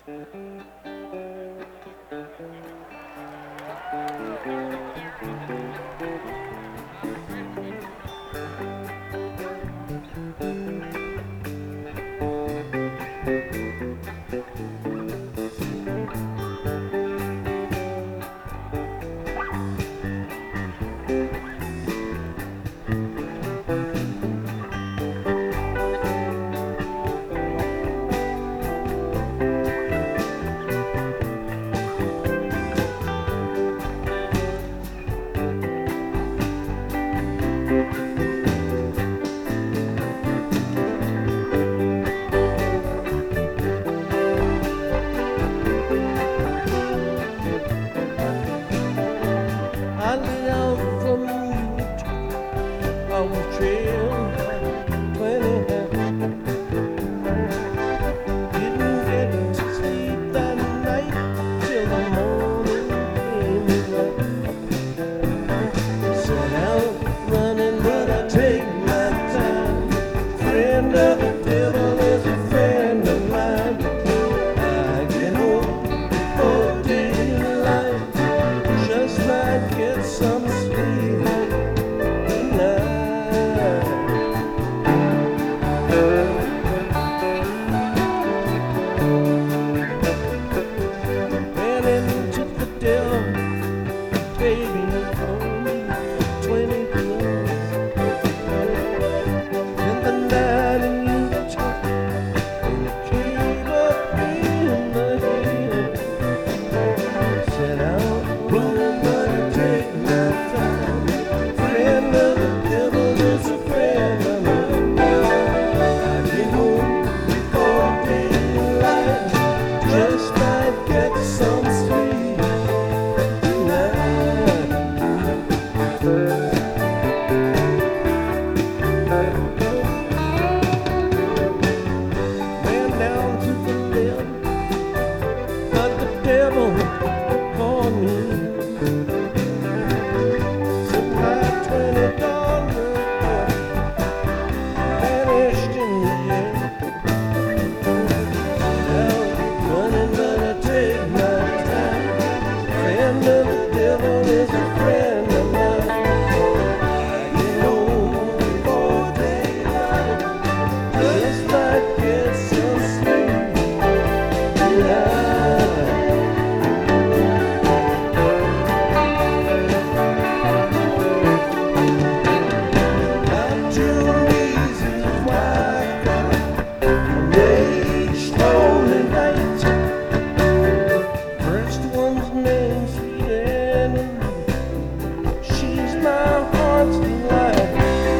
I lit out from our trail 20. Didn't get to sleep that night till the morning came light. Set out running, but I take my time. Friend of the devil is a friend of mine. I get home before daylight, just might get some sleep tonight. Ran into the devil, baby, only 20 pills. In the night in Utah, in a cave up in the hills. Set out running, but I take my time. Friend of the devil is a friend of mine. I get home before daylight, just might get some sleep tonight. Ran down to the left, but the devil called me. Took my $20 vanished in the air. Out running, but I take my time. Friend of the devil is a friend of mine. I get home before daylight, just might get some sleep tonight. Got two reasons why I got an age lonely night. First one's named Sweet Annie, she's my heart's delight.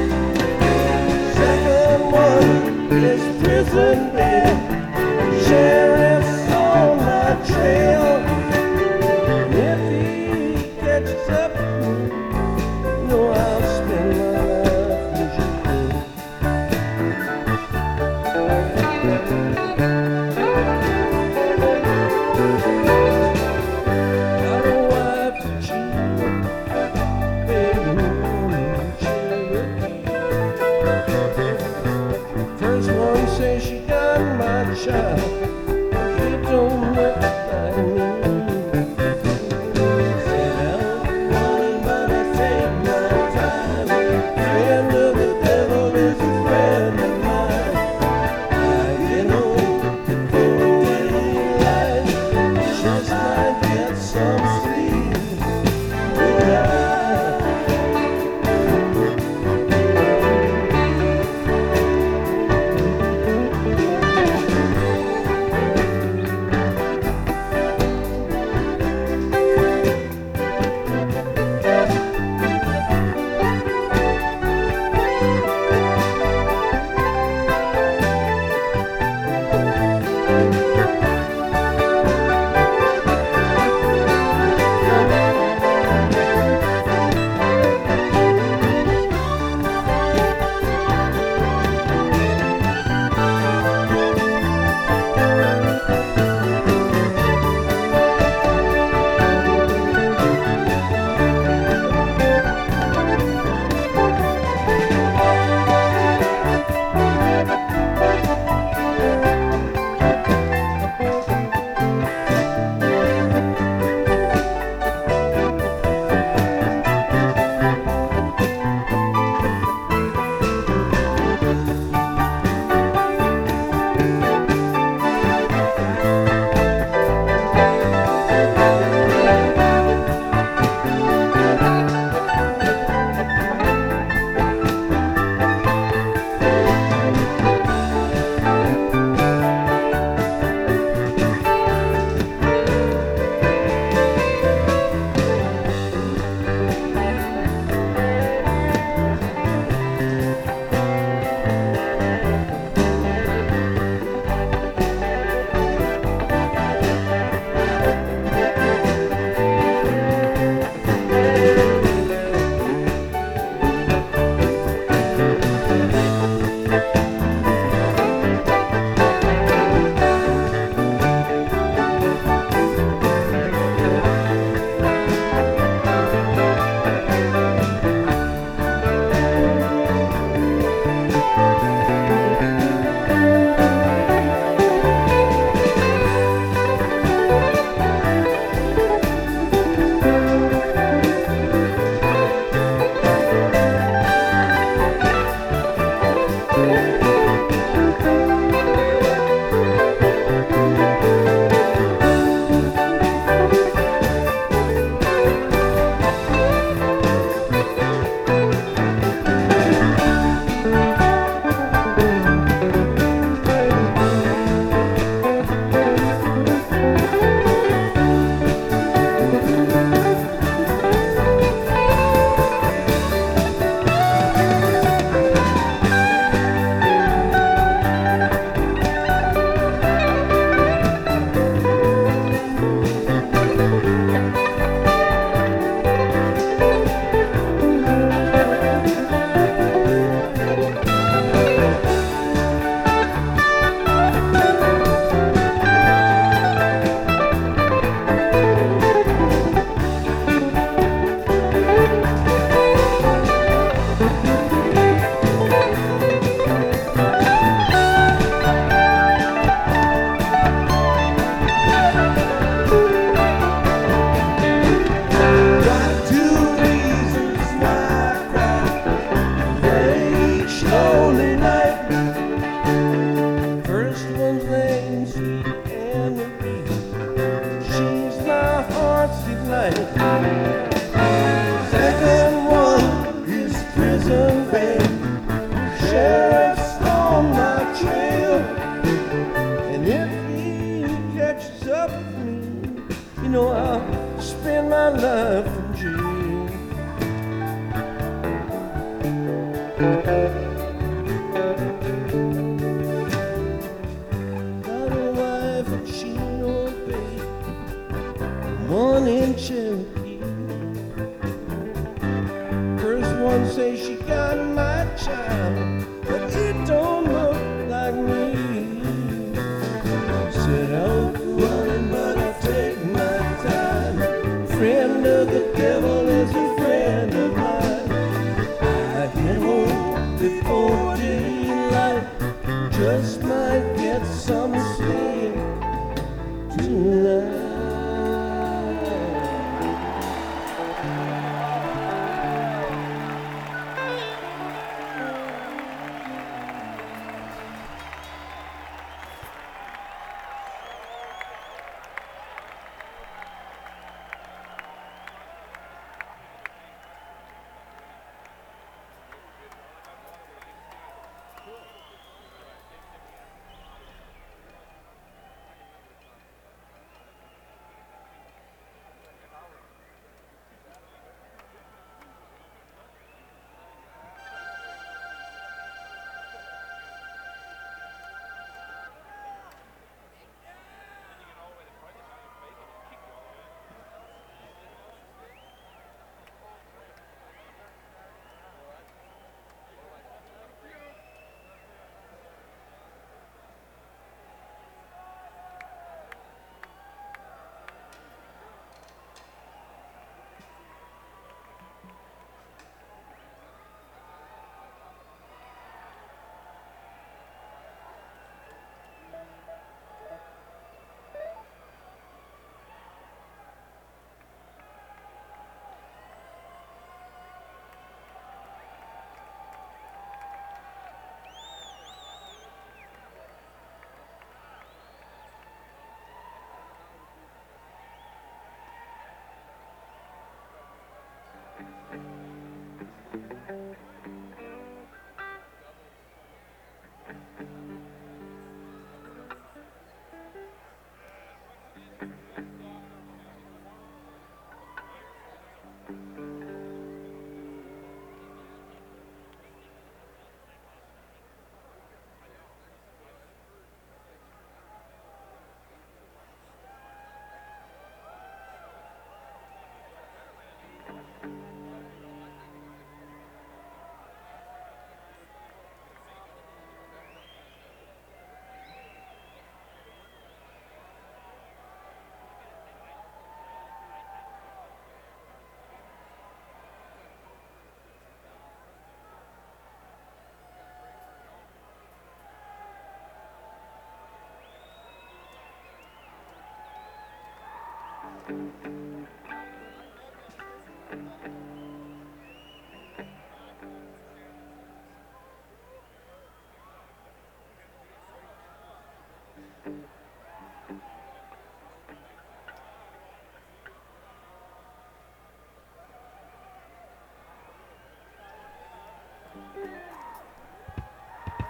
Second one is prison bed, sheriff's on my trail. And if he catches up, you know I'll spend my life in jail. Got a wife to cheat, baby, woman, Cherokee. First one says she got my child, it don't look like me. Set out running, but I take my time. Friend of the devil is a friend of mine. I get home before daylight, just might get some sleep tonight. up with me, you know I'll spend my life in jail. Got a wife and she no pay, one in Cherokee. First one say she got my child, but it don't look like me. Said out running, but I take my time. Friend of the devil is a friend of mine. I head home before daylight, just might get some sleep tonight.